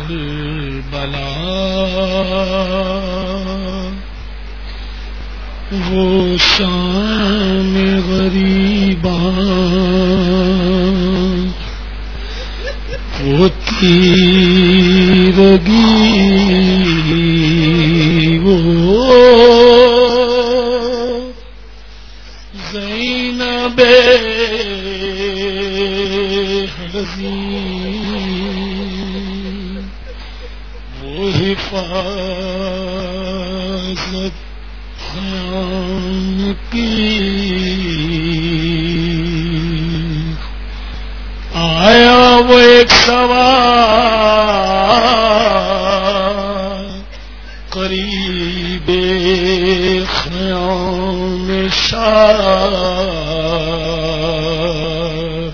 البلا وہ شام غریباں وہ تیرگی وہ زینب حزین وہ حفاظت خیام کی آیا وہ ایک سوال قریب خیام شاہ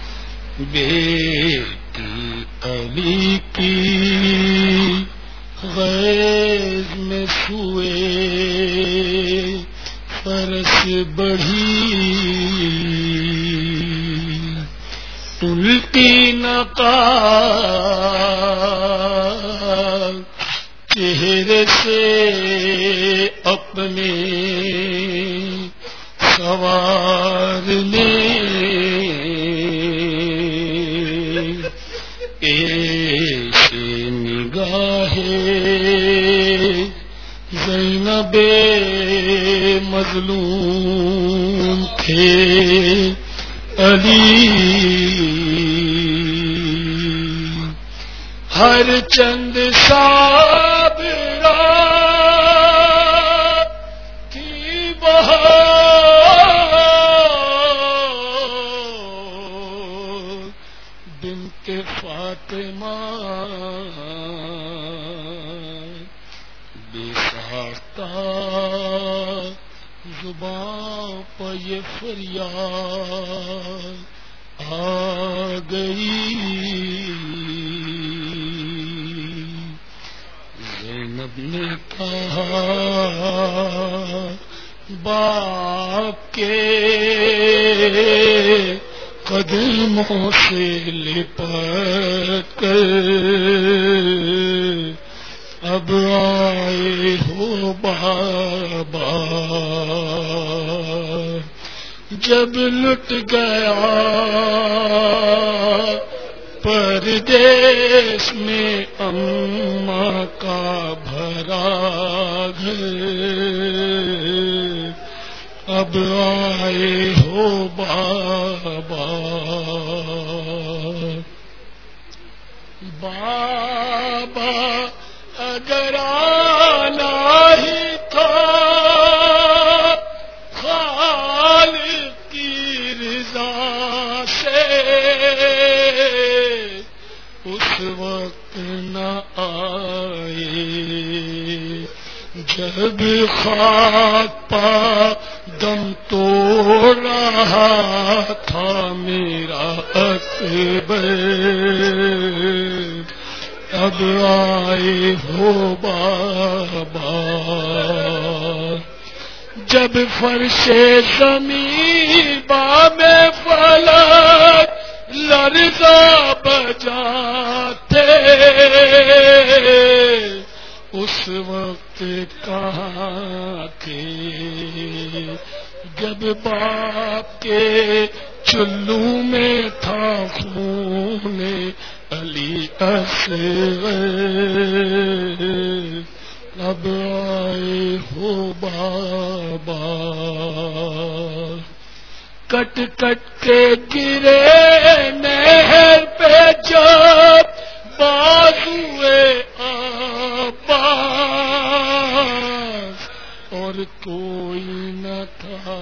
بیٹی علی کی غیظ میں سوئے فرس بڑھی الٹی نقاب چہرے سے اپنے سوارنے ایسے نگاہ زینب مظلوم تھے علی ہر چند صابرہ کی بہار بنت فاطمہ بے ساختہ زباں پہ یہ فریاد آ گئی زینب نے کہا باپ کے قدموں سے لپٹ کر اب آئے ہو بابا جب لٹ گیا پردیس میں اماں کا بھرا گھر اب آئے ہو بابا بابا اگر آنا ہی تھا خالق کی رضا سے اس وقت نہ آئے جب خاک پا دم توڑ رہا تھا میرا اکبر اب آئے ہو بابا جب فرش زمین بام فلک لرزا بجاتے اس وقت کہاں تھے جب باپ کے چلو میں تھا خون علی اصغر اب آئے ہو بابا کٹ کٹ کے گرے نہر پہ جب بازوئے عباس اور کوئی نہ تھا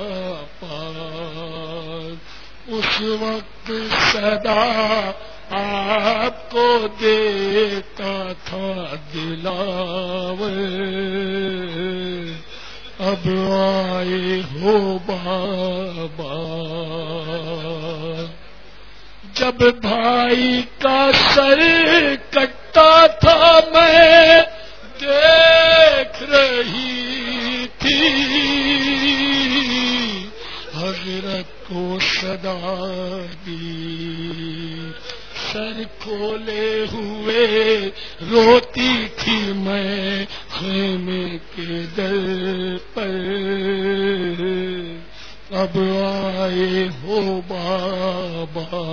پاس اس وقت صدا آپ کو دیتا تھا دلاور اب آئے ہو بابا جب بھائی کا سر کٹتا تھا میں دیکھ رہی تھی حضرت کو صدا دی سر کھولے ہوئے روتی تھی میں خیمے کے در پر، اب آئے ہو بابا،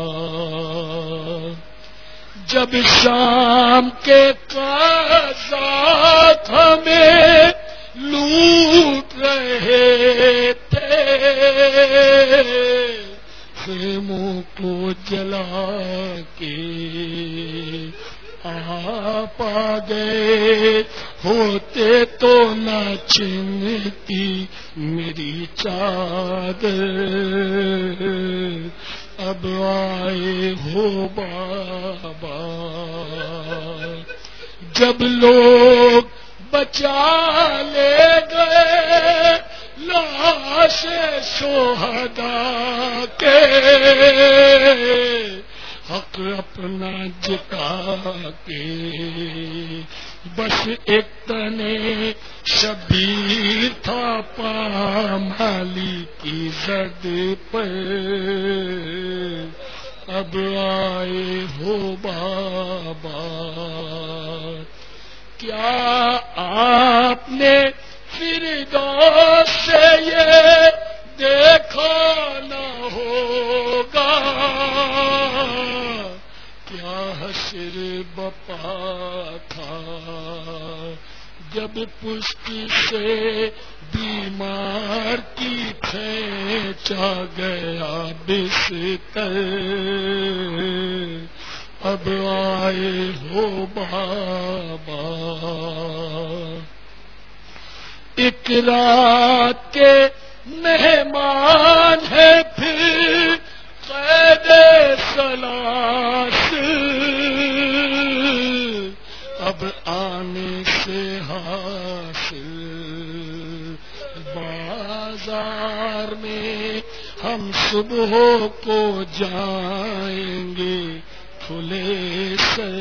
جب شام کے قاضات ہمیں لوٹ رہے تھے، خیموں کو جلا کے آپ آ گئے، ہوتے تو نہ چھنتی میری چادر، اب آئے ہو بابا، جب لوگ بچا لے گئے لاش شہداء کے، حق اپنا جتا کے بس ایک تنے شبیر تھا پامالی کی زد پر، اب آئے ہو بابا، کیا آپ نے فردوس سے یہ دیکھا نہ ہوگا، کیا حشر بپا تھا جب پشت سے بیمار کی کھینچا گیا بستر، اب آئے ہو بابا، ایک رات کے مہمان ہے پھر قید سلاسل، اب آنے سے حاصل بازار میں ہم صبح کو جائیں گے کھلے سے،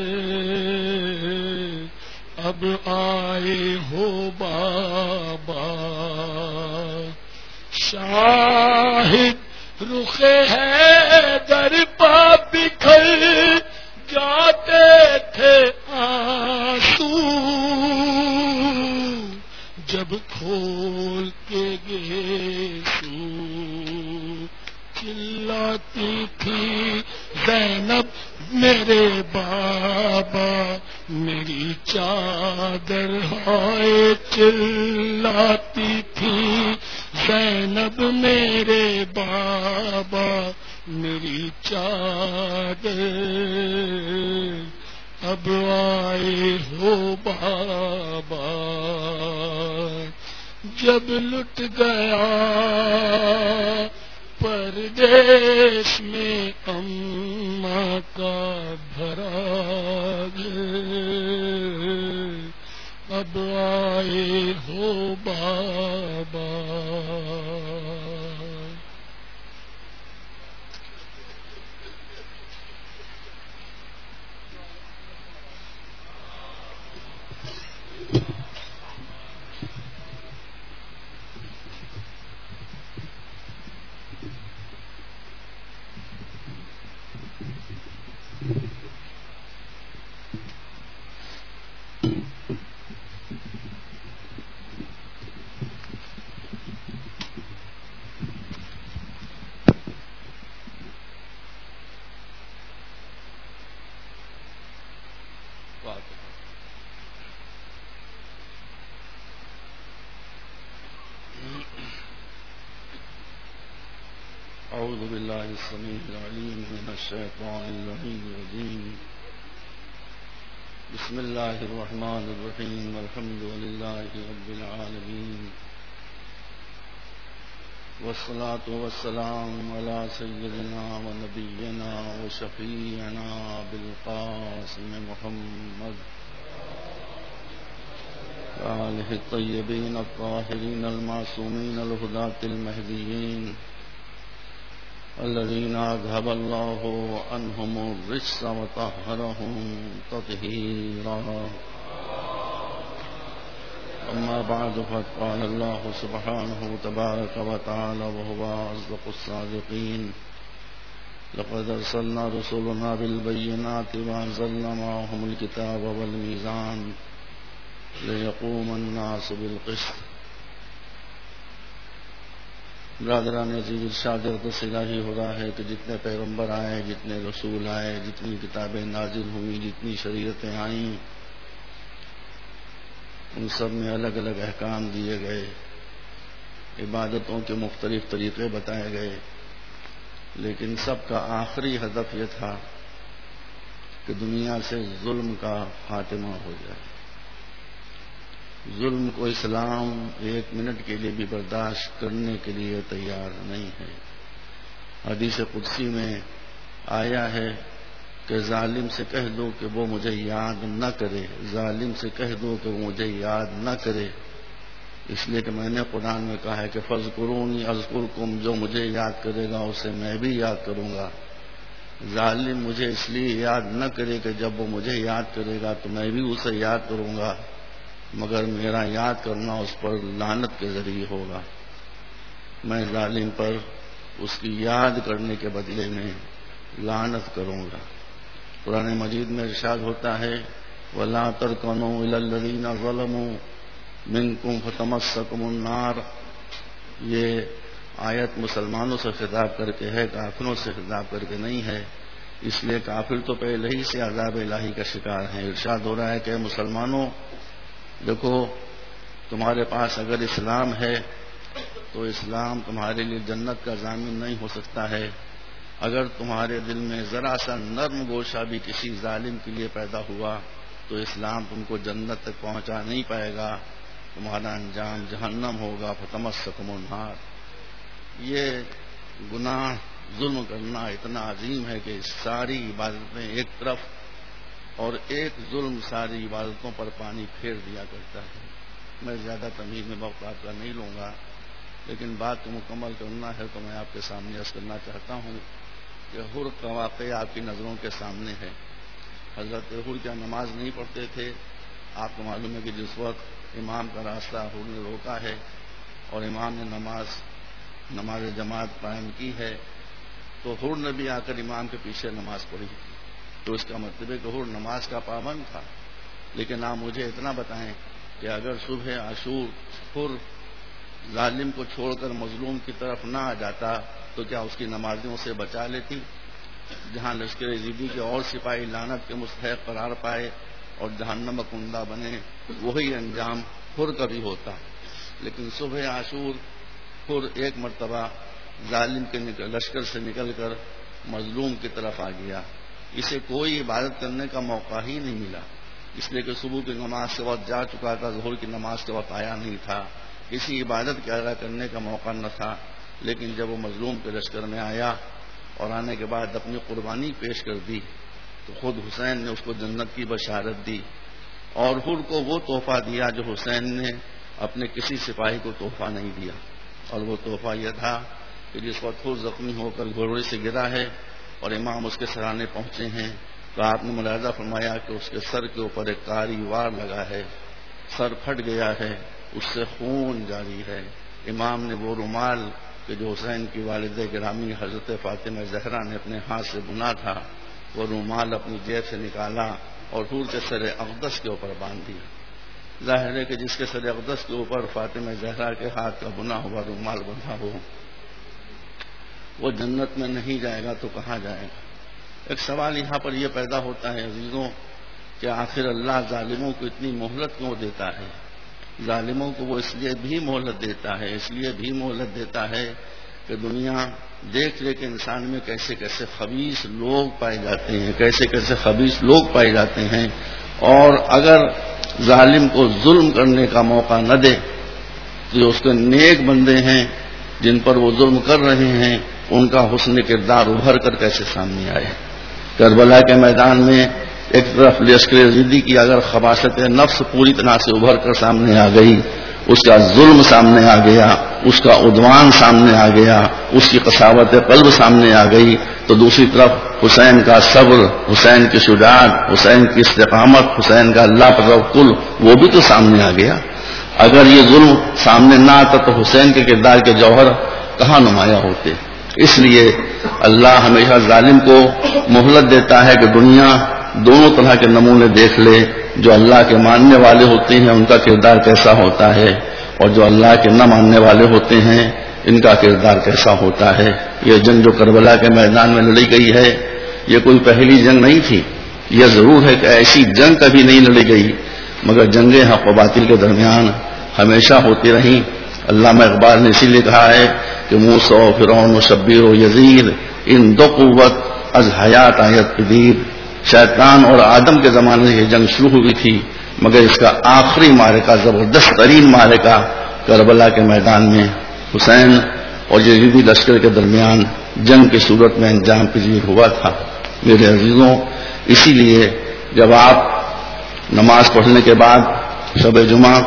اب آئے ہو بابا، شاہد رخ حیدر پا بکھر جاتے تھے آنسو، جب کھول کے گیسو چلاتی تھی زینب میرے بابا میری چادر، ہائے چلاتی تھی زینب میرے بابا میری چادر، اب آئے ہو بابا، جب لٹ گیا پردیس میں اماں کا بھراگ، اب آئے ہو بابا، أعوذ بالله السميع العليم من الشيطان اللعين الرجيم، بسم الله الرحمن الرحيم، والحمد لله رب العالمين، والصلاة والسلام على سيدنا ونبينا وشفيعنا بالقاسم محمد وآله الطيبين الطاهرين المعصومين الهداة المهديين الذين أذهب الله عنهم الرجس وطهرهم تطهيرا، أما بعد فقال الله سبحانه تبارك وتعالى وهو أصدق الصادقين لقد ارسلنا رسلنا بالبينات وانزلنا معهم الكتاب والميزان ليقوم الناس بالقسط. برادران عزیز، ارشاد اقدس الہی ہو رہا ہے کہ جتنے پیغمبر آئے، جتنے رسول آئے، جتنی کتابیں نازل ہوئیں، جتنی شریعتیں آئیں، ان سب میں الگ الگ احکام دیے گئے، عبادتوں کے مختلف طریقے بتائے گئے، لیکن سب کا آخری ہدف یہ تھا کہ دنیا سے ظلم کا خاتمہ ہو جائے. ظلم کو اسلام ایک منٹ کے لیے بھی برداشت کرنے کے لیے تیار نہیں ہے. حدیث قدسی میں آیا ہے کہ ظالم سے کہہ دو کہ وہ مجھے یاد نہ کرے، ظالم سے کہہ دو کہ وہ مجھے یاد نہ کرے، اس لیے کہ میں نے قرآن میں کہا ہے کہ فاذکرونی اذکرکم، جو مجھے یاد کرے گا اسے میں بھی یاد کروں گا. ظالم مجھے اس لیے یاد نہ کرے کہ جب وہ مجھے یاد کرے گا تو میں بھی اسے یاد کروں گا، مگر میرا یاد کرنا اس پر لعنت کے ذریعے ہوگا. میں ظالم پر اس کی یاد کرنے کے بدلے میں لعنت کروں گا. قرآن مجید میں ارشاد ہوتا ہے وَلَا تَرْكَنُوا إِلَى الَّذِينَ ظَلَمُوا مِنْكُمْ فَتَمَسَّكُمُ النَّارُ. یہ آیت مسلمانوں سے خطاب کر کے ہے، کافروں سے خطاب کر کے نہیں ہے، اس لیے کافر تو پہلے ہی سے عذاب الہی کا شکار ہیں. ارشاد ہو رہا ہے کہ مسلمانوں دیکھو، تمہارے پاس اگر اسلام ہے تو اسلام تمہارے لیے جنت کا ضامن نہیں ہو سکتا ہے. اگر تمہارے دل میں ذرا سا نرم گوشہ بھی کسی ظالم کے لیے پیدا ہوا تو اسلام تم کو جنت تک پہنچا نہیں پائے گا، تمہارا انجام جہنم ہوگا. فتمسکم النار. یہ گناہ ظلم کرنا اتنا عظیم ہے کہ ساری عبادتیں ایک طرف اور ایک ظلم ساری عبادتوں پر پانی پھیر دیا کرتا ہے. میں زیادہ تمہید میں وقت آپ کا نہیں لوں گا، لیکن بات کو مکمل کرنا ہے تو میں آپ کے سامنے عرض کرنا چاہتا ہوں کہ حر کا واقعہ آپ کی نظروں کے سامنے ہے. حضرت حر کیا نماز نہیں پڑھتے تھے؟ آپ کو معلوم ہے کہ جس وقت امام کا راستہ حر نے روکا ہے اور امام نے نماز جماعت قائم کی ہے تو حر نے بھی آ کر امام کے پیچھے نماز پڑھی، تو اس کا مطلب ہے کہ حر نماز کا پابند تھا. لیکن آپ مجھے اتنا بتائیں کہ اگر صبح عاشور حر ظالم کو چھوڑ کر مظلوم کی طرف نہ آ جاتا تو کیا اس کی نمازیں اسے بچا لیتی؟ جہاں لشکر یزیدی کے اور سپاہی لعنت کے مستحق قرار پائے اور جہنم کنڈا بنے، وہی انجام حر کا بھی ہوتا. لیکن صبح عاشور حر ایک مرتبہ ظالم کے لشکر سے نکل کر مظلوم کی طرف آ گیا. اسے کوئی عبادت کرنے کا موقع ہی نہیں ملا، اس لیے کہ صبح کی نماز کے وقت جا چکا تھا، ظہر کی نماز کے وقت آیا نہیں تھا، کسی عبادت کے ادا کرنے کا موقع نہ تھا. لیکن جب وہ مظلوم کے لشکر میں آیا اور آنے کے بعد اپنی قربانی پیش کر دی تو خود حسین نے اس کو جنت کی بشارت دی اور حر کو وہ تحفہ دیا جو حسین نے اپنے کسی سپاہی کو تحفہ نہیں دیا. اور وہ تحفہ یہ تھا کہ جس وقت حر زخمی ہو کر گھوڑے سے گرا ہے اور امام اس کے سرانے پہنچے ہیں تو آپ نے ملاحظہ فرمایا کہ اس کے سر کے اوپر ایک کاری وار لگا ہے، سر پھٹ گیا ہے، اس سے خون جاری ہے. امام نے وہ رومال کہ جو حسین کی والدہ گرامی حضرت فاطمہ زہرا نے اپنے ہاتھ سے بنا تھا، وہ رومال اپنی جیب سے نکالا اور حور کے سر اقدس کے اوپر باندھ دیا. ظاہر ہے کہ جس کے سر اقدس کے اوپر فاطمہ زہرا کے ہاتھ کا بنا ہوا رومال بندھا ہو وہ جنت میں نہیں جائے گا تو کہاں جائے گا؟ ایک سوال یہاں پر یہ پیدا ہوتا ہے عزیزوں کہ آخر اللہ ظالموں کو اتنی مہلت کیوں دیتا ہے؟ ظالموں کو وہ اس لیے بھی مہلت دیتا ہے کہ دنیا دیکھ لے کہ انسان میں کیسے کیسے خبیث لوگ پائے جاتے ہیں اور اگر ظالم کو ظلم کرنے کا موقع نہ دے تو جو اس کے نیک بندے ہیں جن پر وہ ظلم کر رہے ہیں ان کا حسن کردار ابھر کر کیسے سامنے آئے. کربلا کے میدان میں ایک طرف لشکر یزیدی کی اگر خباثت نفس پوری طرح سے ابھر کر سامنے آ گئی، اس کا ظلم سامنے آ گیا، اس کا عدوان سامنے آ گیا، اس کی قساوت قلب سامنے آ گئی، تو دوسری طرف حسین کا صبر، حسین کی شجاعت، حسین کی استقامت، حسین کا اللہ پر توکل وہ بھی تو سامنے آ گیا. اگر یہ ظلم سامنے نہ آتا تو حسین کے کردار کے جوہر کہاں نمایاں ہوتے. اس لیے اللہ ہمیشہ ظالم کو مہلت دیتا ہے کہ دنیا دونوں طرح کے نمونے دیکھ لے، جو اللہ کے ماننے والے ہوتے ہیں ان کا کردار کیسا ہوتا ہے، اور جو اللہ کے نہ ماننے والے ہوتے ہیں ان کا کردار کیسا ہوتا ہے۔ یہ جنگ جو کربلا کے میدان میں لڑی گئی ہے یہ کوئی پہلی جنگ نہیں تھی۔ یہ ضرور ہے کہ ایسی جنگ کبھی نہیں لڑی گئی، مگر جنگیں حق و باطل کے درمیان ہمیشہ ہوتی رہیں۔ علامہ اقبال نے اسی لیے کہا ہے کہ موسیٰ و فرعون و شبیر و یزید ان دو قوت از حیات آیت پدید۔ شیطان اور آدم کے زمانے سے یہ جنگ شروع ہوئی تھی، مگر اس کا آخری معرکہ، زبردست ترین معرکہ کربلا کے میدان میں حسین اور یزیدی لشکر کے درمیان جنگ کی صورت میں انجام پذیر ہوا تھا۔ میرے عزیزوں، اسی لیے جب آپ نماز پڑھنے کے بعد شب جمعہ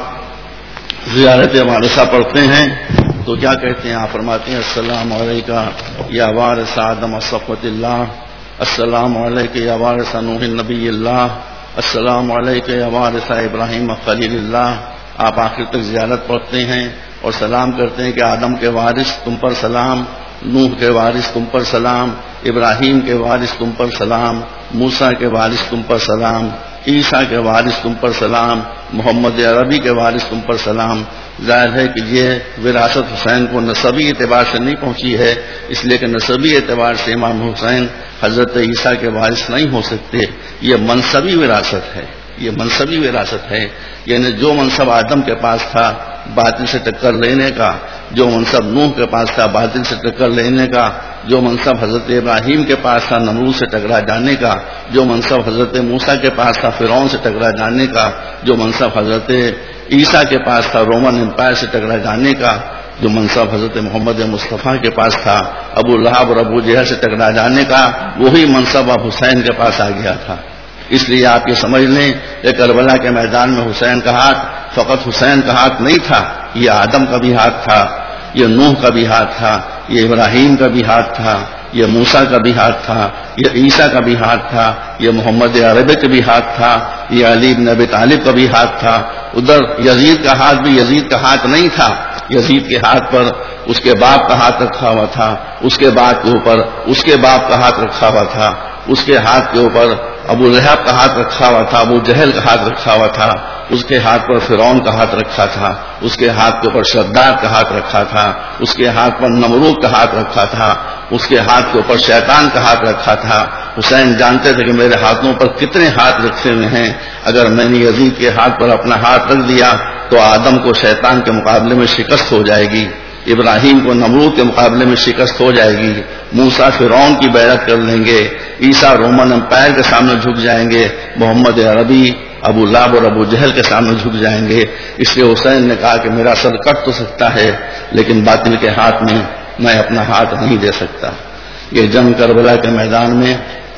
زیارت وارثہ پڑھتے ہیں تو کیا کہتے ہیں؟ آپ فرماتے ہیں السلام علیکہ یا وارث آدم صفوت اللہ، السلام علیکہ یا وارث نوح نبی اللہ، السلام علیکہ یا وارث ابراہیم خلیل اللہ۔ آپ آخر تک زیارت پڑھتے ہیں اور سلام کرتے ہیں کہ آدم کے وارث تم پر سلام، نوح کے وارث تم پر سلام، ابراہیم کے وارث تم پر سلام، موسیٰ کے وارث تم پر سلام، عیسیٰ کے وارث تم پر سلام، محمد عربی کے وارث تم پر سلام۔ ظاہر ہے کہ یہ وراثت حسین کو نسبی اعتبار سے نہیں پہنچی ہے، اس لیے کہ نسبی اعتبار سے امام حسین حضرت عیسیٰ کے وارث نہیں ہو سکتے۔ یہ منصبی وراثت ہے، یہ منصبی وراثت ہے، یعنی جو منصب آدم کے پاس تھا باطل سے ٹکر لینے کا، جو منصب نوح کے پاس تھا باطل سے ٹکر لینے کا، جو منصب حضرت ابراہیم کے پاس تھا نمرود سے ٹکرا جانے کا، جو منصب حضرت موسیٰ کے پاس تھا فرعون سے ٹکرا جانے کا، جو منصب حضرت عیسیٰ کے پاس تھا رومن امپائر سے ٹکرا جانے کا، جو منصب حضرت محمد مصطفیٰ کے پاس تھا ابو لہب اور ابو جہل سے ٹکرا جانے کا، وہی منصب اب حسین کے پاس آ گیا تھا۔ اس لیے آپ یہ سمجھ لیں کہ کربلا کے میدان میں حسین کا ہاتھ فقط حسین کا ہاتھ نہیں تھا، یہ آدم کا بھی ہاتھ تھا، یہ نوح کا بھی ہاتھ تھا، یہ ابراہیم کا بھی ہاتھ تھا، یہ موسیٰ کا بھی ہاتھ تھا، یہ عیسیٰ کا بھی ہاتھ تھا، یہ محمد عربی کا بھی ہاتھ تھا، یہ علی بن ابی طالب کا بھی ہاتھ تھا۔ ادھر یزید کا ہاتھ بھی یزید کا ہاتھ نہیں تھا، یزید کے ہاتھ پر اس کے باپ کا ہاتھ رکھا ہوا تھا، اس کے باپ کے اوپر اس کے باپ کا ہاتھ رکھا ہوا تھا، اس کے ہاتھ کے اوپر ابو لہب کا ہاتھ رکھا ہوا تھا، ابو جہل کا ہاتھ رکھا ہوا تھا، اس کے ہاتھ پر فرعون کا ہاتھ رکھا تھا، اس کے ہاتھ کے اوپر شداد کا ہاتھ رکھا تھا، اس کے ہاتھ پر نمرود کا ہاتھ رکھا تھا، اس کے ہاتھ کے اوپر شیطان کا ہاتھ رکھا تھا۔ حسین جانتے تھے کہ میرے ہاتھوں پر کتنے ہاتھ رکھے ہوئے ہیں، اگر میں نے یزید کے ہاتھ پر اپنا ہاتھ رکھ دیا تو آدم کو شیطان کے مقابلے میں شکست ہو جائے گی، ابراہیم کو نمرود کے مقابلے میں شکست ہو جائے گی، موسیٰ فرعون کی بیعت کر لیں گے، عیسیٰ رومن امپائر کے سامنے جھک جائیں گے، محمد عربی ابو لہب اور ابو جہل کے سامنے جھک جائیں گے۔ اس لیے حسین نے کہا کہ میرا سر کٹ تو سکتا ہے لیکن باطل کے ہاتھ میں میں اپنا ہاتھ نہیں دے سکتا۔ یہ جنگ کربلا کے میدان میں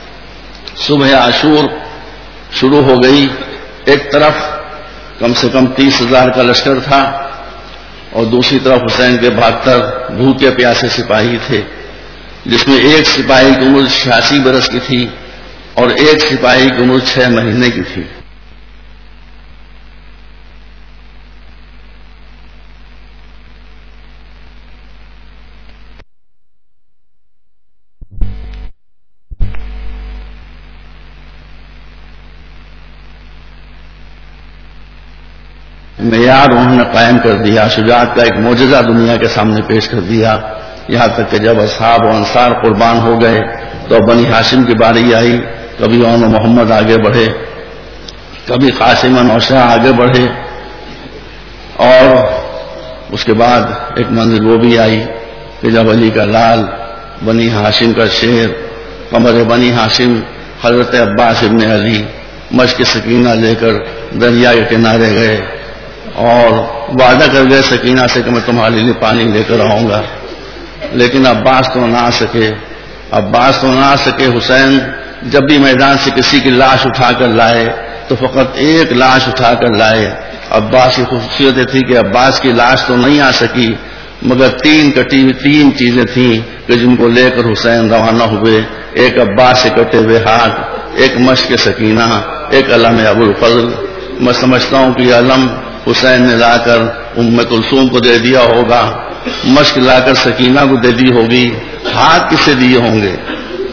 صبح عاشور شروع ہو گئی۔ ایک طرف کم سے کم 30,000 کا لشکر تھا اور دوسری طرف حسین کے 72 بھوکے پیاسے سپاہی تھے، جس میں ایک سپاہی کی عمر 86 برس کی تھی اور ایک سپاہی کی عمر 6 مہینے کی تھی۔ معیار انہوں نے قائم کر دیا، شجاعت کا ایک معجزہ دنیا کے سامنے پیش کر دیا، یہاں تک کہ جب اصحاب و انصار قربان ہو گئے تو بنی ہاشم کی باری آئی، کبھی اون محمد آگے بڑھے، کبھی قاسم نوشہ آگے بڑھے، اور اس کے بعد ایک منزل وہ بھی آئی کہ جب علی کا لال، بنی ہاشم کا شیر، قمر بنی ہاشم حضرت عباس ابن علی مشق سکینہ لے کر دریا کے کنارے گئے اور وعدہ کر گئے سکینہ سے کہ میں تمہارے لیے پانی لے کر آؤں گا، لیکن عباس تو نہ آ سکے۔ حسین جب بھی میدان سے کسی کی لاش اٹھا کر لائے تو فقط ایک لاش اٹھا کر لائے۔ عباس کی خصوصیت تھی کہ عباس کی لاش تو نہیں آ سکی، مگر 3 کٹی ہوئی 3 چیزیں تھیں کہ جن کو لے کر حسین روانہ ہوئے۔ ایک عباس سے کٹے ہوئے ہاتھ، ایک مشق سکینہ، ایک علم ابو الفضل۔ میں سمجھتا ہوں کہ یہ علم حسین نے لا کر ام کلثوم کو دے دیا ہوگا، مشق لا کر سکینہ کو دے دی ہوگی، ہاتھ کس سے دیے ہوں گے؟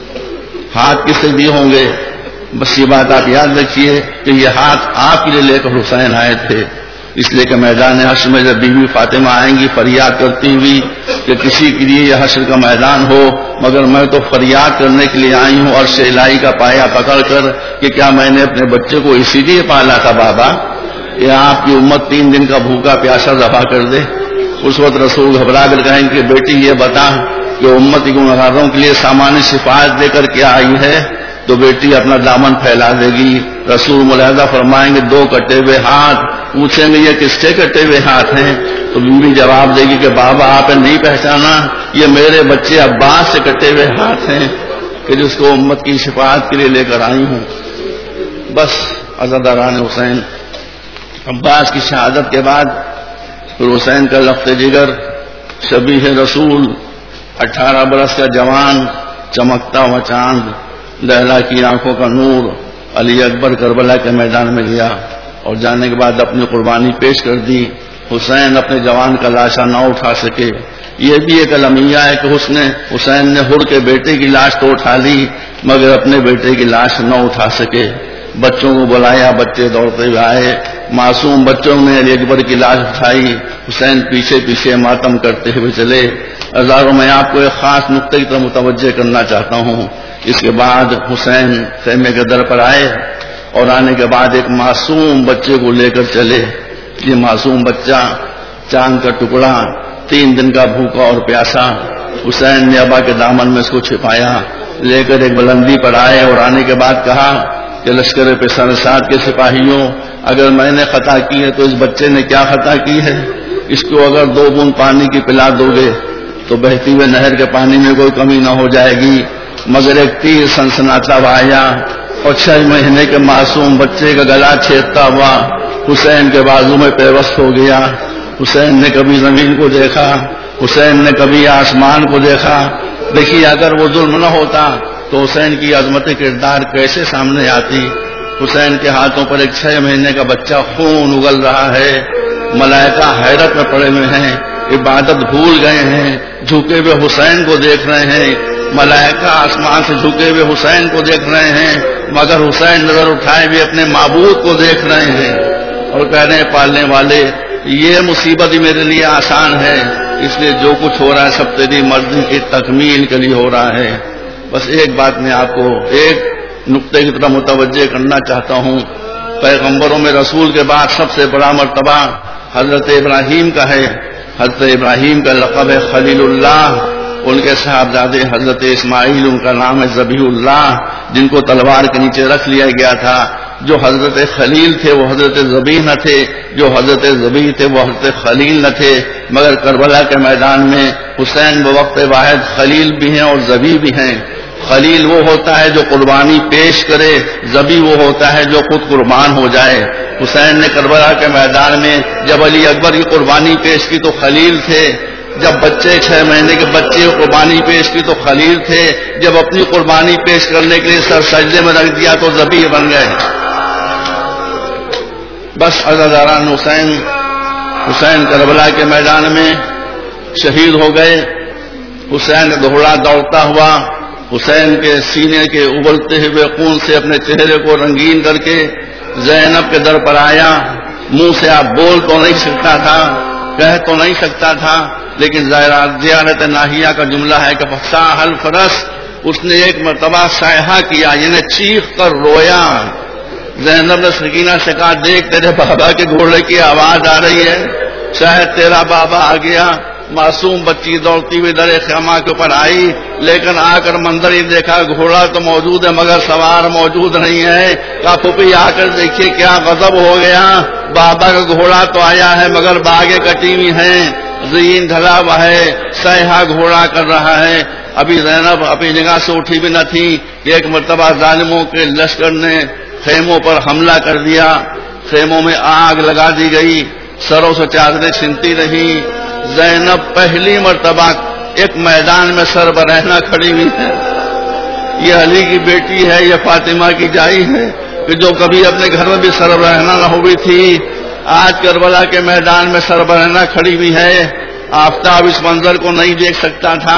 ہاتھ کس سے دیے ہوں گے؟ بس یہ بات آپ یاد رکھیے کہ یہ ہاتھ آپ کے لیے لے کر حسین آئے تھے، اس لیے کہ میدان حشر میں جب بیوی فاطمہ آئیں گی فریاد کرتی ہوئی کہ کسی کے لیے یہ حشر کا میدان ہو، مگر میں تو فریاد کرنے کے لیے آئی ہوں عرش الہی کا پایا پکڑ کر کہ کیا میں نے اپنے بچے کو اسی لیے پالا تھا بابا کہ آپ کی امت 3 دن کا بھوکا پیاسا ذبح کر دے؟ اس وقت رسول گھبرا کر کہیں کہ بیٹی یہ بتا کہ امت کی گنہگاروں کے لیے سامان شفاعت دے کر کیا آئی ہے؟ تو بیٹی اپنا دامن پھیلا دے گی۔ رسول ملاحظہ فرمائیں گے 2 کٹے ہوئے ہاتھ، پوچھیں گے یہ کس کے کٹے ہوئے ہاتھ ہیں؟ تو بیوی جواب دے گی کہ بابا آپ نے نہیں پہچانا، یہ میرے بچے عباس سے کٹے ہوئے ہاتھ ہیں کہ جس کو امت کی شفاعت کے لیے لے کر آئی ہوں۔ بس عزاداران حسین، عباس کی شہادت کے بعد پھر حسین کا لفظ جگر، شبیہ رسول، 18 برس کا جوان، چمکتا ہوا چاند، لیلا کی آنکھوں کا نور، علی اکبر کربلا کے میدان میں گیا اور جانے کے بعد اپنی قربانی پیش کر دی۔ حسین اپنے جوان کا لاشا نہ اٹھا سکے، یہ بھی ایک المیہ ہے کہ حسین نے حر کے بیٹے کی لاش تو اٹھا لی مگر اپنے بیٹے کی لاش نہ اٹھا سکے۔ بچوں کو بلایا، بچے دوڑتے ہوئے آئے، معصوم بچوں نے علی اکبر کی لاش اٹھائی، حسین پیچھے پیچھے ماتم کرتے ہوئے چلے۔ ہزاروں میں آپ کو ایک خاص نقطے کی طرف متوجہ کرنا چاہتا ہوں۔ اس کے بعد حسین خیمے کے در پر آئے اور آنے کے بعد ایک معصوم بچے کو لے کر چلے۔ یہ معصوم بچہ چاند کا ٹکڑا، 3 دن کا بھوکا اور پیاسا، حسین نے ابا کے دامن میں اس کو چھپایا، لے کر ایک بلندی پر آئے اور آنے کے بعد کہا کہ لشکر پسرسات کے سپاہیوں، اگر میں نے خطا کی ہے تو اس بچے نے کیا خطا کی ہے؟ اس کو اگر 2 بوند پانی کی پلا دو گے تو بہتی ہوئے نہر کے پانی میں کوئی کمی نہ ہو جائے گی، مگر ایک تیر سنسناتا آیا اور 6 مہینے کے معصوم بچے کا گلا چھیدتا ہوا حسین کے بازو میں پیوست ہو گیا۔ حسین نے کبھی زمین کو دیکھا، حسین نے کبھی آسمان کو دیکھا۔ دیکھیے اگر وہ ظلم نہ ہوتا تو حسین کی عظمت کردار کیسے سامنے آتی۔ حسین کے ہاتھوں پر ایک 6 مہینے کا بچہ خون اگل رہا ہے، ملائکہ حیرت میں پڑے ہوئے ہیں، عبادت بھول گئے ہیں، جھکے ہوئے حسین کو دیکھ رہے ہیں، ملائکہ آسمان سے جھکے ہوئے حسین کو دیکھ رہے ہیں، مگر حسین نظر اٹھائے ہوئے اپنے معبود کو دیکھ رہے ہیں اور کہہ رہے ہیں پالنے والے یہ مصیبت میرے لیے آسان ہے، اس لیے جو کچھ ہو رہا ہے سب تیری مرضی کی تکمیل کے لیے ہو رہا ہے۔ بس ایک بات میں آپ کو ایک نقطے کی طرف متوجہ کرنا چاہتا ہوں، پیغمبروں میں رسول کے بعد سب سے بڑا مرتبہ حضرت ابراہیم کا ہے۔ حضرت ابراہیم کا لقب ہے خلیل اللہ، ان کے صاحبزادے حضرت اسماعیل ان کا نام ہے ذبیح اللہ، جن کو تلوار کے نیچے رکھ لیا گیا تھا۔ جو حضرت خلیل تھے وہ حضرت ذبیح نہ تھے، جو حضرت ذبیح تھے وہ حضرت خلیل نہ تھے، مگر کربلا کے میدان میں حسین بوقت واحد خلیل بھی ہیں اور ذبیح بھی ہیں۔ خلیل وہ ہوتا ہے جو قربانی پیش کرے، ذبیح وہ ہوتا ہے جو خود قربان ہو جائے۔ حسین نے کربلا کے میدان میں جب علی اکبر کی قربانی پیش کی تو خلیل تھے، جب بچے 6 مہینے کے بچے کو قربانی پیش کی تو خلیل تھے، جب اپنی قربانی پیش کرنے کے لیے سر سجدے میں رکھ دیا تو ذبیح بن گئے۔ بس عزاداران حسین کربلا کے میدان میں شہید ہو گئے۔ حسین دوڑا دوڑتا ہوا حسین کے سینے کے ابلتے ہوئے خون سے اپنے چہرے کو رنگین کر کے زینب کے در پر آیا۔ منہ سے آپ بول تو نہیں سکتا تھا، کہہ تو نہیں سکتا تھا، لیکن زیارت ناہیہ کا جملہ ہے کہ فصاح الفرس، اس نے ایک مرتبہ صیحہ کیا، یعنی چیخ کر رویا۔ زینب نے سکینہ سے کہا دیکھ تیرے بابا کے گھوڑے کی آواز آ رہی ہے، شاید تیرا بابا آ گیا۔ معصوم بچی دوڑتی ہوئی در خیمہ کے اوپر آئی، لیکن آ کر منظر ہی دیکھا گھوڑا تو موجود ہے مگر سوار موجود نہیں ہے۔ کہا پھوپھی آ کر دیکھیے کیا غضب ہو گیا، بابا کا گھوڑا تو آیا ہے مگر باغیں کٹی ہوئی ہیں، زین ڈھلا ہوا ہے، صیحہ گھوڑا کر رہا ہے۔ ابھی زینب اپنی جگہ سے اٹھی بھی نہ تھی کہ ایک مرتبہ ظالموں کے لشکر نے خیموں پر حملہ کر دیا، خیموں میں آگ لگا دی گئی، سروں سے چادریں چھنتی رہی۔ زینب پہلی مرتبہ ایک میدان میں سر برہنہ کھڑی ہوئی ہے۔ یہ علی کی بیٹی ہے، یہ فاطمہ کی جائی ہے کہ جو کبھی اپنے گھر میں بھی سر برہنہ نہ ہوئی تھی، آج کربلا کے میدان میں سر برہنہ کھڑی ہوئی ہے۔ آفتاب اس منظر کو نہیں دیکھ سکتا تھا،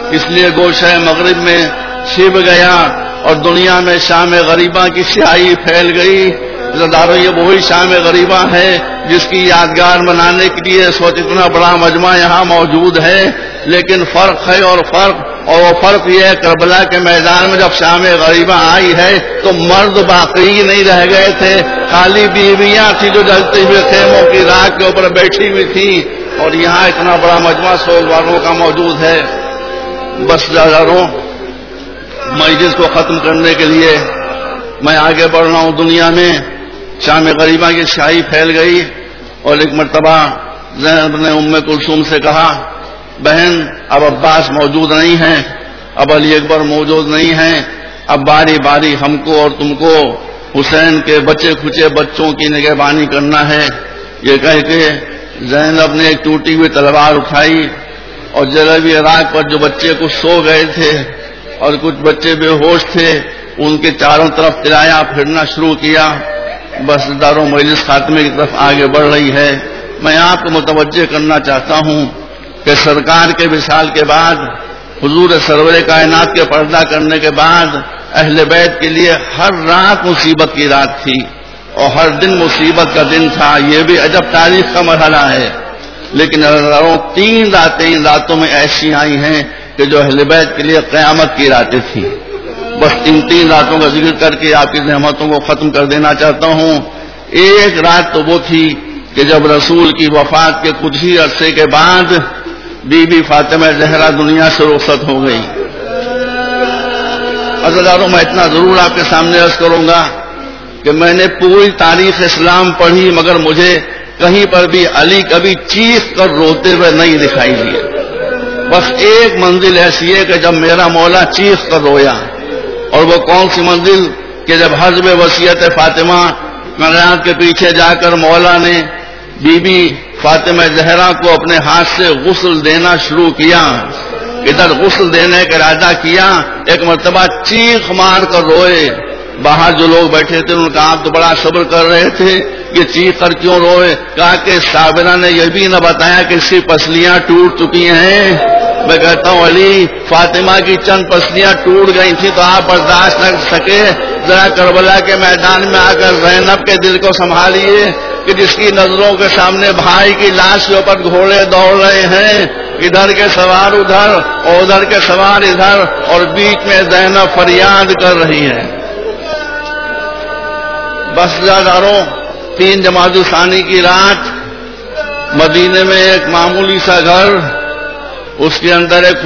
اس لیے گوشہ مغرب میں چھپ گیا اور دنیا میں شام غریبہ کی سیاہی پھیل گئی۔ عزیزدارو، یہ وہی شام غریبہ ہے جس کی یادگار منانے کے لیے سوچ اتنا بڑا مجمع یہاں موجود ہے، لیکن فرق ہے اور وہ فرق یہ ہے، کربلا کے میدان میں جب شام غریبہ آئی ہے تو مرد باقی نہیں رہ گئے تھے، خالی بیویاں تھی جو جلتے ہوئے خیموں کی راکھ کے اوپر بیٹھی ہوئی تھی، اور یہاں اتنا بڑا مجمع سوگواروں کا موجود ہے۔ بس عزیزدارو، مجلس کو ختم کرنے کے لیے میں آگے بڑھ رہا ہوں۔ دنیا میں شام غریبہ کی سیاہی پھیل گئی، اور ایک مرتبہ زینب نے ام کلثوم سے کہا، بہن اب عباس موجود نہیں ہیں، اب علی اکبر موجود نہیں ہیں، اب باری باری ہم کو اور تم کو حسین کے بچے کھچے بچوں کی نگہبانی کرنا ہے۔ یہ کہہ کے زینب نے ایک ٹوٹی ہوئی تلوار اٹھائی اور جلوی راک پر جو بچے کچھ سو گئے تھے اور کچھ بچے بے ہوش تھے ان کے چاروں طرف ترایا پھرنا شروع کیا۔ بس دارو مجلس خاتمے کی طرف آگے بڑھ رہی ہے۔ میں آپ کو متوجہ کرنا چاہتا ہوں کہ سرکار کے وصال کے بعد، حضور سرور کائنات کے پردہ کرنے کے بعد، اہل بیت کے لیے ہر رات مصیبت کی رات تھی اور ہر دن مصیبت کا دن تھا۔ یہ بھی عجب تاریخ کا مرحلہ ہے، لیکن تین راتوں میں ایسی آئی ہیں کہ جو اہل بیت کے لیے قیامت کی راتیں تھیں۔ بس تین راتوں کا ذکر کر کے آپ کی نعمتوں کو ختم کر دینا چاہتا ہوں۔ ایک رات تو وہ تھی کہ جب رسول کی وفات کے کچھ ہی عرصے کے بعد بی بی فاطمہ زہرا دنیا سے رخصت ہو گئی۔ عزیزانو، میں اتنا ضرور آپ کے سامنے عرض کروں گا کہ میں نے پوری تاریخ اسلام پڑھی، مگر مجھے کہیں پر بھی علی کبھی چیخ کر روتے ہوئے نہیں دکھائی دیے۔ بس ایک منزل ایسی ہے کہ جب میرا مولا چیخ کر رویا، اور وہ کون سی منزل کہ جب حزب وصیت فاطمہ قرآن کے پیچھے جا کر مولا نے بی بی فاطمہ زہرا کو اپنے ہاتھ سے غسل دینا شروع کیا، ادھر غسل دینے کا ارادہ کیا، ایک مرتبہ چیخ مار کر روئے۔ باہر جو لوگ بیٹھے تھے ان کا آپ تو بڑا صبر کر رہے تھے، یہ چیخ کر کیوں روئے؟ کہا کہ صابرہ نے یہ بھی نہ بتایا کہ اس کی پسلیاں ٹوٹ چکی ہیں۔ میں کہتا ہوں علی، فاطمہ کی چند پسلیاں ٹوٹ گئی تھی تو آپ برداشت نہ سکے، ذرا کربلا کے میدان میں آ کر زینب کے دل کو سنبھالیے کہ جس کی نظروں کے سامنے بھائی کی لاش کے اوپر گھوڑے دوڑ رہے ہیں، ادھر کے سوار ادھر اور ادھر کے سوار ادھر، اور بیچ میں زینب فریاد کر رہی ہے۔ بس عزیزانو، 3 جمادی الثانی کی رات، مدینے میں ایک معمولی سا گھر، اس کے اندر ایک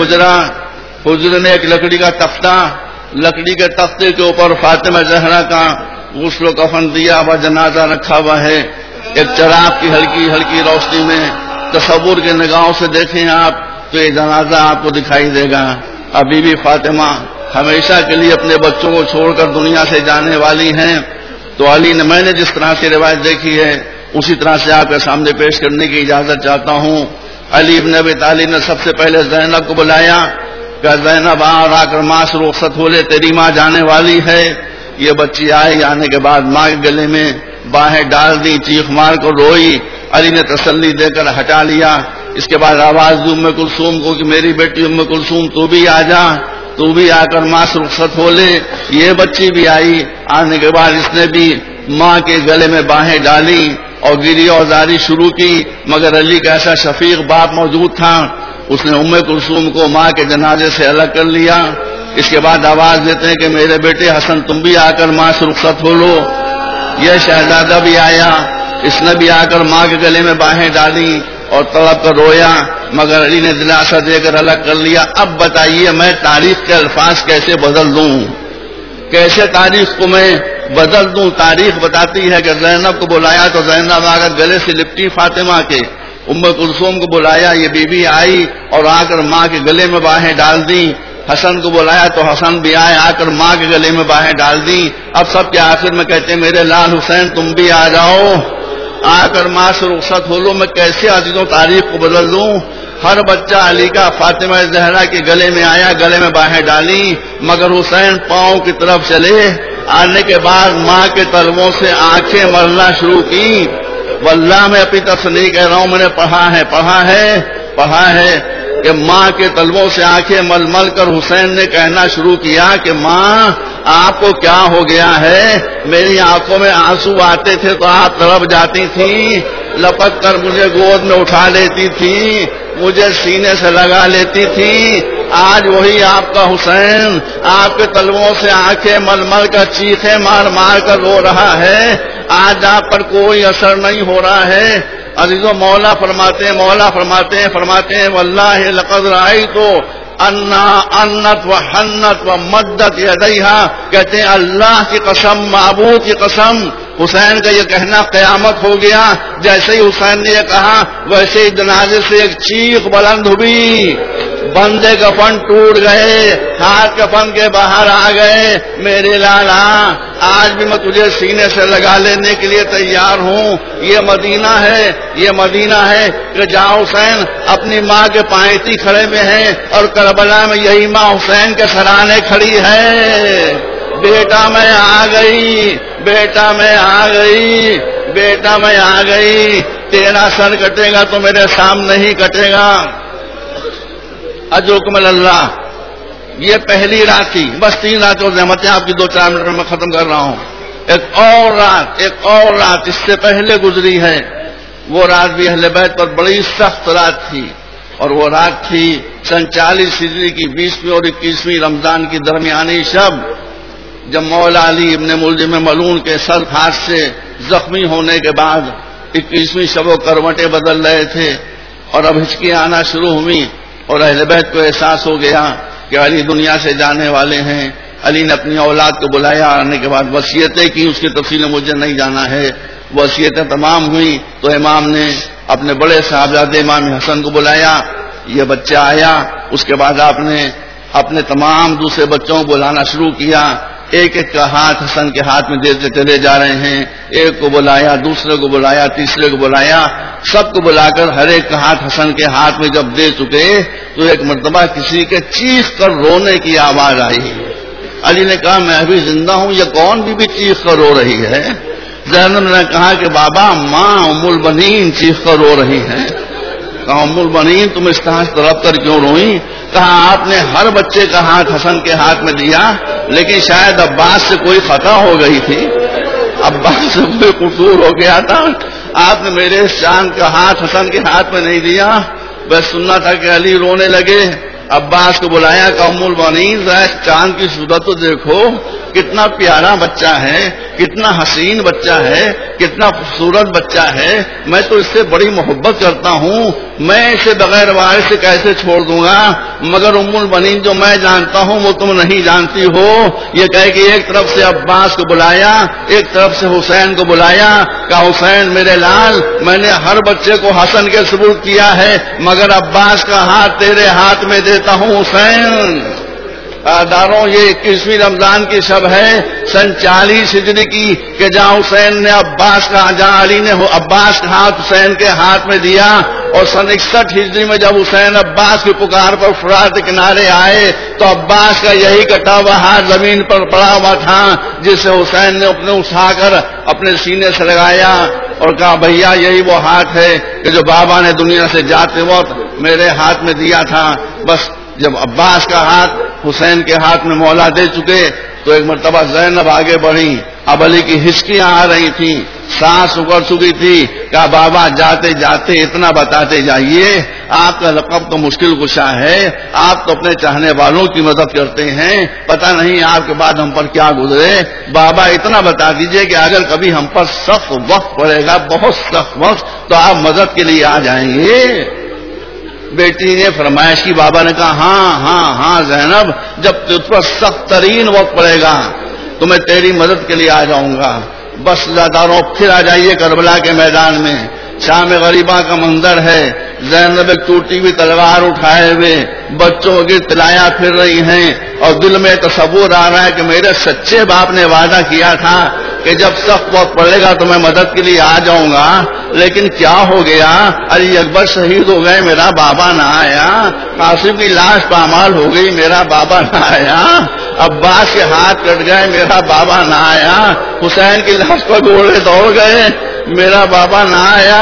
حجرے نے ایک لکڑی کا تختہ، لکڑی کے تختے کے اوپر فاطمہ زہرا کا غسل و کفن دیا ہوا جنازہ رکھا ہوا ہے۔ ایک چراغ کی ہلکی ہلکی روشنی میں تصور کے نگاہوں سے دیکھیں آپ تو یہ جنازہ آپ کو دکھائی دے گا۔ اب بی بی فاطمہ ہمیشہ کے لیے اپنے بچوں کو چھوڑ کر دنیا سے جانے والی ہیں، تو علی نے، میں نے جس طرح سے روایت دیکھی ہے اسی طرح سے آپ کے سامنے پیش کرنے کی اجازت چاہتا ہوں۔ علی ابن ابی طالب نے سب سے پہلے زینب کو بلایا کہ زینب آ کر ماں سے رخصت ہو لے، تیری ماں جانے والی ہے۔ یہ بچی آئی، آنے کے بعد ماں کے گلے میں باہیں ڈال دی، چیخ مار کر روئی۔ علی نے تسلی دے کر ہٹا لیا۔ اس کے بعد آواز دی ام کلثوم کو کہ میری بیٹی ام کلثوم تو بھی آ جا، تو بھی آ کر ماں سے رخصت ہو لے۔ یہ بچی بھی آئی، آنے کے بعد اس نے بھی ماں کے گلے میں باہیں ڈالی اور گری اور زاری شروع کی، مگر علی کا ایسا شفیق باپ موجود تھا، اس نے ام کلثوم کو ماں کے جنازے سے الگ کر لیا۔ اس کے بعد آواز دیتے ہیں کہ میرے بیٹے حسن تم بھی آ کر ماں سے رخصت ہو لو۔ یہ شہزادہ بھی آیا، اس نے بھی آ کر ماں کے گلے میں باہیں ڈالی اور تڑپ کر رویا، مگر علی نے دلاسا دے کر الگ کر لیا۔ اب بتائیے میں تاریخ کے الفاظ کیسے بدل دوں، کیسے تاریخ کو میں بدل دوں؟ تاریخ بتاتی ہے کہ زینب کو بلایا تو زینب آ کر گلے سے لپٹی فاطمہ کے، ام کلثوم کو بلایا، یہ بی بی آئی اور آ کر ماں کے گلے میں باہیں ڈال دی۔ حسن کو بلایا تو حسن بھی آئے، آ کر ماں کے گلے میں باہیں ڈال دی۔ اب سب کے آخر میں کہتے ہیں میرے لال حسین تم بھی آ جاؤ، آ کر ماں سے رخصت ہو لو۔ میں کیسے عزیزوں تاریخ کو بدل دوں؟ ہر بچہ علی کا فاطمہ زہرا کے گلے میں آیا، گلے میں باہیں ڈالی، مگر حسین پاؤں کی طرف چلے۔ آنے کے بعد ماں کے تلووں سے آنکھیں مرنا شروع کی۔ واللہ میں اپنی طرف سے نہیں کہہ رہا ہوں، میں نے پڑھا ہے کہ ماں کے طلبوں سے آنکھیں مل مل کر حسین نے کہنا شروع کیا کہ ماں آپ کو کیا ہو گیا ہے؟ میری آنکھوں میں آنسو آتے تھے تو آپ تڑپ جاتی تھیں، لپک کر مجھے گود میں اٹھا لیتی تھی، مجھے سینے سے لگا لیتی تھی۔ آج وہی آپ کا حسین آپ کے طلبوں سے آنکھیں مل مل کر چیخیں مار مار کر رو رہا ہے، آج آپ پر کوئی اثر نہیں ہو رہا ہے۔ عزیزو مولا فرماتے ہیں واللہ لقد رأیتو انت و حنت و مدت یدیہا، کہتے ہیں اللہ کی قسم، معبود کی قسم، حسین کا یہ کہنا قیامت ہو گیا۔ جیسے ہی حسین نے یہ کہا ویسے ہی جنازے سے ایک چیخ بلند ہوئی، بندے کفن ٹوٹ گئے، ہاتھ کفن کے باہر آ گئے۔ میرے لالا آج بھی میں تجھے سینے سے لگا لینے کے لیے تیار ہوں۔ یہ مدینہ ہے کہ جہاں حسین اپنی ماں کے پائیتی کھڑے میں ہیں اور کربلا میں یہی ماں حسین کے سرانے کھڑی ہے۔ بیٹا میں آ گئی، بیٹا میں آ گئی، بیٹا میں آ گئی، تیرا سر کٹے گا تو میرے سامنے ہی کٹے گا۔ اجرکم اللہ۔ یہ پہلی رات تھی، بس 3 رات اور رحمتیں آپ کی 2-4 منٹ میں ختم کر رہا ہوں۔ ایک اور رات اس سے پہلے گزری ہے، وہ رات بھی اہل بیت پر بڑی سخت رات تھی، اور وہ رات تھی سن 40 ہجری کی 20ویں اور 21ویں رمضان کی درمیانی شب، جب مولا علی ابن ملجم ملعون کے سر ہاتھ سے زخمی ہونے کے بعد 21ویں شب و کروٹیں بدل رہے تھے، اور اب ہچکیاں آنا شروع ہوئی، اور اہل بیت کو احساس ہو گیا کہ علی دنیا سے جانے والے ہیں۔ علی نے اپنی اولاد کو بلایا، آنے کے بعد وصیتیں کی، اس کی تفصیل مجھے نہیں جانا ہے۔ وصیتیں تمام ہوئی تو امام نے اپنے بڑے صاحبزادے امام حسن کو بلایا، یہ بچہ آیا۔ اس کے بعد آپ نے اپنے تمام دوسرے بچوں کو بلانا شروع کیا، ایک ایک کا ہاتھ حسن کے ہاتھ میں دیتے چلے جا رہے ہیں۔ ایک کو بلایا، دوسرے کو بلایا، تیسرے کو بلایا، سب کو بلا کر ہر ایک کا ہاتھ حسن کے ہاتھ میں جب دے چکے تو ایک مرتبہ کسی کے چیخ کر رونے کی آواز آئی۔ علی نے کہا میں ابھی زندہ ہوں، یہ کون بھی چیخ کر رو رہی ہے؟ زینب نے کہا کہ بابا ماں ام البنین چیخ کر رو رہی ہے۔ کہا ام البنین تم اس طرح طرف کر کیوں روئی؟ کہا آپ نے ہر بچے کا ہاتھ حسن کے ہاتھ میں دیا، لیکن شاید عباس سے کوئی خطا ہو گئی تھی، عباس سے کوئی قصور ہو گیا تھا، آپ نے میرے شان کا ہاتھ حسن کے ہاتھ میں نہیں دیا۔ بس سننا تھا کہ علی رونے لگے۔ عباس کو بلایا کہ ام البنین ذرا چاند کی صورت تو دیکھو، کتنا پیارا بچہ ہے، کتنا حسین بچہ ہے، کتنا خوبصورت بچہ ہے، میں تو اس سے بڑی محبت کرتا ہوں، میں اسے بغیر وارث سے کیسے چھوڑ دوں گا؟ مگر ام البنین جو میں جانتا ہوں وہ تم نہیں جانتی ہو۔ یہ کہے کہ ایک طرف سے عباس کو بلایا، ایک طرف سے حسین کو بلایا، کہا حسین میرے لال میں نے ہر بچے کو حسن کے سپرد کیا ہے، مگر عباس کا ہاتھ تیرے ہاتھ میں دیتا ہوں حسین۔ داروں یہ 21ویں رمضان کی شب ہے سن 40 ہجری کی کہ جہاں حسین نے جہاں علی نے عباس کا ہاتھ حسین کے ہاتھ میں دیا، اور سن 61 ہجری میں جب حسین عباس کی پکار پر فرات کے کنارے آئے تو عباس کا یہی کٹا ہوا ہاتھ زمین پر پڑا ہوا تھا، جسے حسین نے اٹھا کر اپنے سینے سے لگایا اور کہا بھیا یہی وہ ہاتھ ہے کہ جو بابا نے دنیا سے جاتے وقت میرے ہاتھ میں دیا تھا۔ بس جب عباس کا ہاتھ حسین کے ہاتھ میں مولا دے چکے تو ایک مرتبہ زینب آگے بڑھی، اب علی کی ہچکیاں آ رہی تھیں، سانس اکڑ چکی تھی، کہا بابا جاتے جاتے اتنا بتاتے جائیے، آپ کا لقب تو مشکل کشا ہے، آپ تو اپنے چاہنے والوں کی مدد کرتے ہیں، پتہ نہیں آپ کے بعد ہم پر کیا گزرے، بابا اتنا بتا دیجئے کہ اگر کبھی ہم پر سخت وقت پڑے گا، بہت سخت وقت، تو آپ مدد کے لیے آ جائیں گے۔ بیٹی نے فرمائش کی، بابا نے کہا ہاں زینب، جب تجھ پر سخت ترین وقت پڑے گا تو میں تیری مدد کے لیے آ جاؤں گا۔ بس داروں پھر آ جائیے کربلا کے میدان میں، شام غریبہ کا منظر ہے، زینب ایک ٹوٹی ہوئی تلوار اٹھائے ہوئے بچوں کی تلایا پھر رہی ہیں، اور دل میں تصور آ رہا ہے کہ میرے سچے باپ نے وعدہ کیا تھا کہ جب سخت وقت پڑے گا تو میں مدد کے لیے آ جاؤں گا، لیکن کیا ہو گیا؟ علی اکبر شہید ہو گئے، میرا بابا نہ آیا، قاسم کی لاش پامال ہو گئی، میرا بابا نہ آیا، عباس کے ہاتھ کٹ گئے، میرا بابا نہ آیا، حسین کی لاش پر گھوڑے دوڑ گئے، میرا بابا نہ آیا،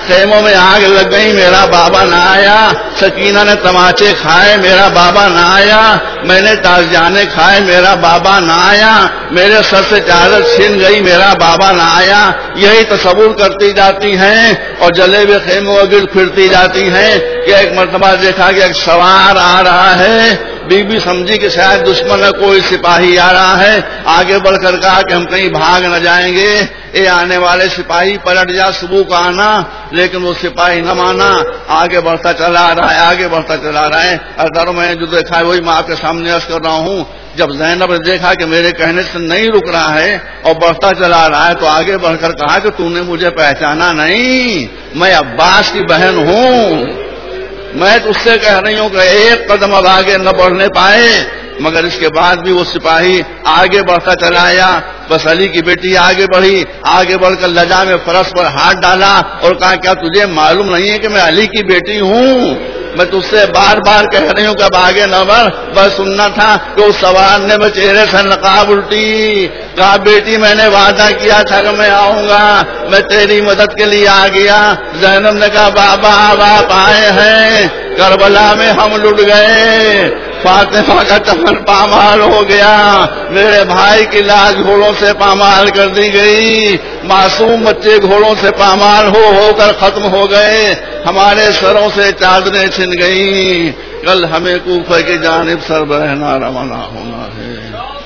خیموں میں آگ لگ گئی، میرا بابا نہ آیا، سکینہ نے تماچے کھائے، میرا بابا نہ آیا، میں نے تازیانے کھائے، میرا بابا نہ آیا، میرے سر سے چادر چھن گئی، میرا بابا نہ آیا. یہی تصور کرتی جاتی ہیں اور جلے ہوئے خیموں کے گرد پھرتی جاتی ہیں کہ ایک مرتبہ دیکھا کہ ایک سوار آ رہا ہے. بی بی سمجھی کہ شاید دشمن ہے، کوئی سپاہی آ رہا ہے، آگے بڑھ کر کہا کہ ہم کہیں بھاگ نہ جائیں گے، اے آنے والے سپاہی پلٹ جا، صبح کا آنا. لیکن وہ سپاہی نہ مانا، آگے بڑھتا چلا آ رہا ہے، آگے بڑھتا چلا آ رہا ہے. اور میں جو دیکھا ہے وہی میں آپ کے سامنے عرض کر رہا ہوں. جب زینب نے دیکھا کہ میرے کہنے سے نہیں رک رہا ہے اور بڑھتا چلا رہا ہے تو آگے بڑھ کر کہا کہ تو نے مجھے پہچانا نہیں، میں عباس کی بہن ہوں. میں تو اس سے کہہ رہی ہوں کہ ایک قدم اب آگے نہ بڑھنے پائے. مگر اس کے بعد بھی وہ سپاہی آگے بڑھتا چلا آیا. بس علی کی بیٹی آگے بڑھی، آگے بڑھ کر لجا میں فرش پر ہاتھ ڈالا اور کہا کیا تجھے معلوم نہیں ہے کہ میں علی کی بیٹی ہوں؟ میں تجھ سے بار بار کہہ رہی ہوں کہ اب آگے نہ بڑھ. بس سننا تھا کہ اس سوار نے میں چہرے سے نقاب الٹی، کہا بیٹی میں نے وعدہ کیا تھا کہ میں آؤں گا، میں تیری مدد کے لیے آ گیا. زینب نے کہا بابا اب آپ آئے ہیں، کربلا میں ہم لٹ گئے، فاطمہ کا چمن پامال ہو گیا، میرے بھائی کی لاش گھوڑوں سے پامال کر دی گئی، معصوم بچے گھوڑوں سے پامال ہو کر ختم ہو گئے، ہمارے سروں سے چادریں چھن گئی، کل ہمیں کوفہ کی جانب سربراہ روانہ ہونا ہے.